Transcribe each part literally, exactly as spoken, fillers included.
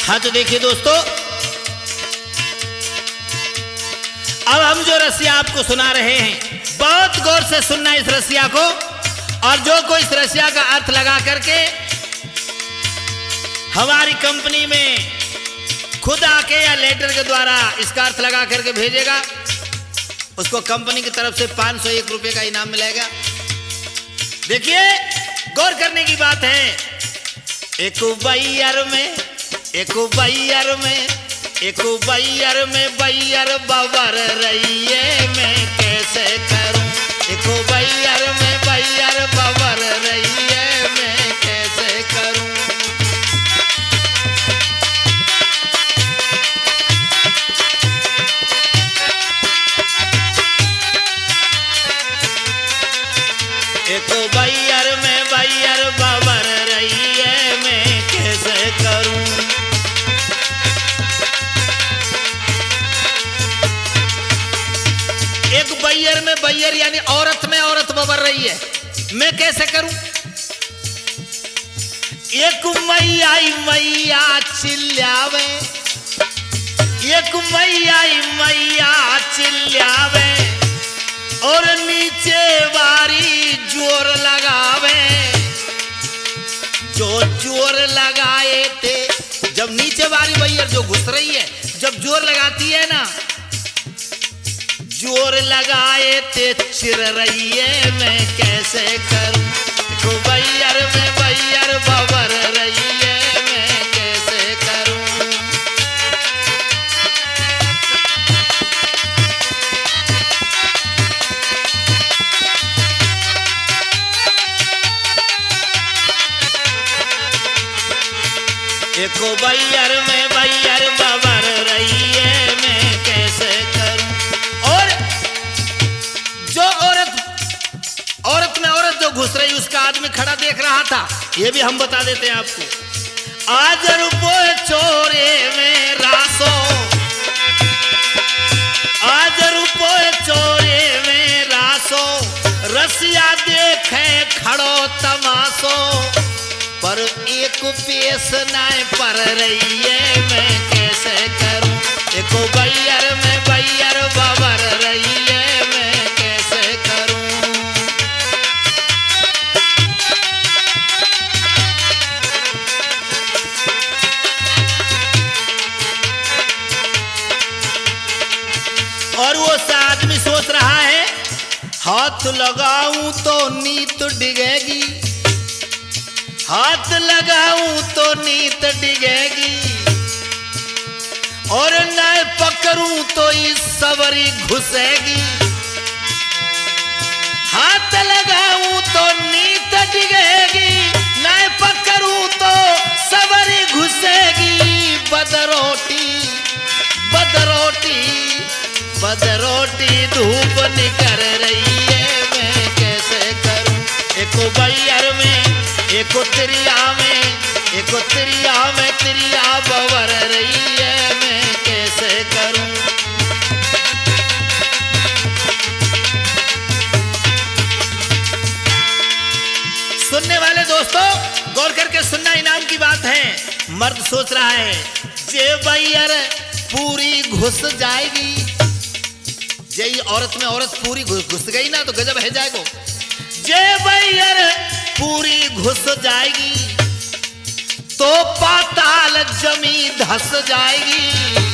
हाँ तो देखिए दोस्तों, अब हम जो रसिया आपको सुना रहे हैं, बहुत गौर से सुनना इस रसिया को, और जो कोई इस रसिया का अर्थ लगा करके हमारी कंपनी में खुद आके या लेटर के द्वारा इसका अर्थ लगा करके भेजेगा, उसको कंपनी की तरफ से पांच सौ एक रुपए का इनाम मिलेगा। देखिए गौर करने की बात है। एक बैयर में एक बैयर में एक बैयर में बैयर बबर रहिए, मैं कैसे करूं। एक बैयर में बैयर बबर रहिए, मैं कैसे करूं। एक बैयर में बैयर बबर रहिए, मैं कैसे करूं। एक बैयर में बैयर यानी औरत में औरत बबर रही है, मैं कैसे करूं। एक मैया मैया चिल्लावे, एक मैया मैया चिल्लावे, और नीचे वारी जोर लगावे। जो जोर लगाए थे, जब नीचे वाली बैयर जो घुस रही है, जब जोर लगाती है ना, जोर लगाए ते चिर रही है, मैं कैसे करूं। तो बैयर में बैयर बबर रही है, मैं कैसे करूं। एक बैयर में बैयर बबर रही है, मैं कैसे करूं। और जो औरत औरत में औरत जो घुस रही, उसका आदमी खड़ा देख रहा था, ये भी हम बता देते हैं आपको। आज रुपये चोरे में रासो, आज रुपये चोरे में रासो, रसिया देखे खड़ो तमाशो, पर एक पेश नाय पर रही है, मैं कैसे करूं। एक बैयर में बैयर बबर रही है, मैं कैसे करूं। और वो आदमी सोच रहा है, हाथ लगाऊं तो नीत डिगेगी, हाथ लगाऊं तो नीत डिगेगी, और न पकड़ूं तो इस सवरी घुसेगी। हाथ लगाऊं तो नीत डिगेगी, न पकड़ूं तो सवरी घुसेगी। बदरोटी बदरोटी बदरोटी धूप निकल रही है, मैं कैसे करूं। एक बैयर में एक तिरिया में एक तिरिया में तिरिया बबर रही है, मैं कैसे करूं। सुनने वाले दोस्तों गौर करके सुनना, इनाम की बात है। मर्द सोच रहा है, जे बैयर पूरी घुस जाएगी, जे औरत में औरत पूरी घुस गई ना, तो गजब है जाएगो। जे बैयर पूरी घुस जाएगी, तो पाताल जमी धस जाएगी।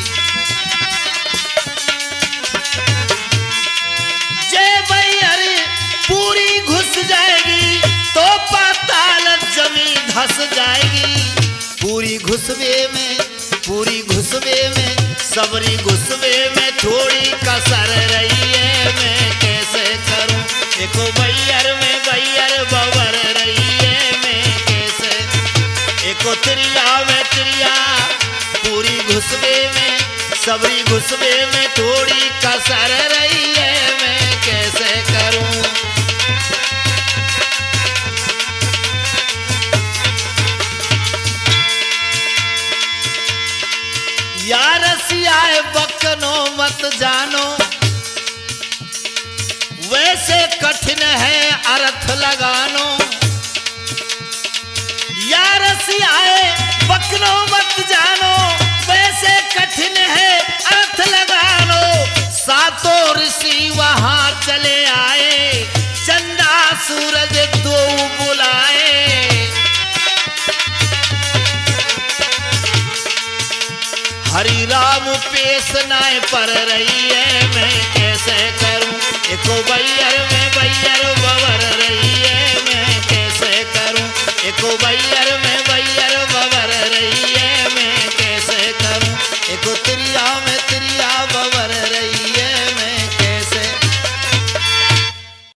जे बैयर पूरी घुस जाएगी, तो पाताल जमी धस जाएगी। पूरी घुसवे में पूरी घुसवे में सबरी घुसवे में थोड़ी कसर रही है, मैं कैसे करूं। एक बैयर में बैयर बबर रही है, मैं कैसे। एक तिरिया में तिरिया पूरी घुसवे में सबरी घुसवे में थोड़ी कसर रही है, मैं कैसे करूं। यार रसियाए बकनो मत जानो, वैसे कठिन है अर्थ लगानो। यार रसियाए बकनो मत जानो, वहां चले आए, चंदा सूरज दो बुलाए। हरि राम पेश नाय पर रही है, मैं कैसे करूं एको बैयर में बैयर बवर